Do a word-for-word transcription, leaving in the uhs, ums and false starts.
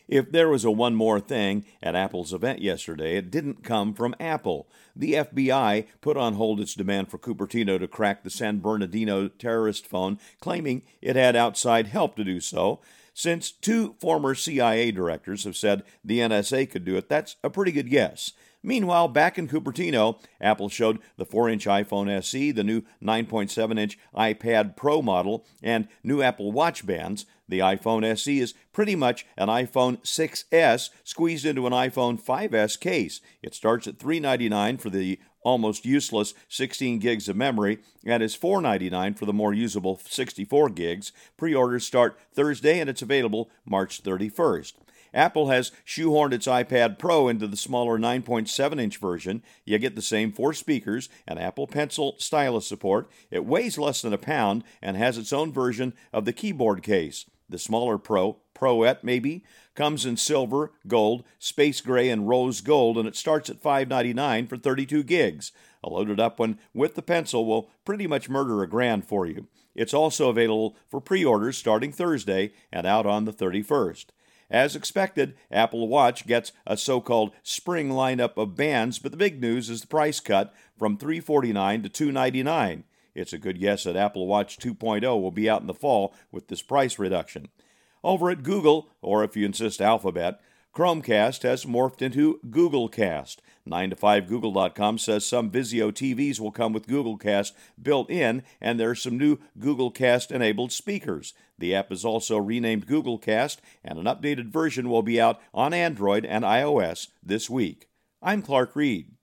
If there was a one more thing at Apple's event yesterday, it didn't come from Apple. The F B I put on hold its demand for Cupertino to crack the San Bernardino terrorist phone, claiming it had outside help to do so. Since two former C I A directors have said the N S A could do it, that's a pretty good guess. Meanwhile, back in Cupertino, Apple showed the four-inch iPhone S E, the new nine point seven inch iPad Pro model, and new Apple Watch bands. The iPhone S E is pretty much an iPhone six S squeezed into an iPhone five S case. It starts at three hundred ninety-nine dollars for the almost useless sixteen gigs of memory and is four hundred ninety-nine dollars for the more usable sixty-four gigs. Pre-orders start Thursday and it's available March thirty-first. Apple has shoehorned its iPad Pro into the smaller nine point seven inch version. You get the same four speakers and Apple Pencil stylus support. It weighs less than a pound and has its own version of the keyboard case. The smaller Pro, Proette maybe, comes in silver, gold, space gray, and rose gold, and it starts at five hundred ninety-nine dollars for thirty-two gigs. A loaded up one with the Pencil will pretty much murder a grand for you. It's also available for pre-orders starting Thursday and out on the thirty-first. As expected, Apple Watch gets a so-called spring lineup of bands, but the big news is the price cut from three hundred forty-nine dollars to two hundred ninety-nine dollars. It's a good guess that Apple Watch two point oh will be out in the fall with this price reduction. Over at Google, or if you insist Alphabet, Chromecast has morphed into Googlecast. nine to five Google dot com says some Vizio T Vs will come with Googlecast built in, and there are some new Googlecast-enabled speakers. The app is also renamed Googlecast, and an updated version will be out on Android and iOS this week. I'm Clark Reed.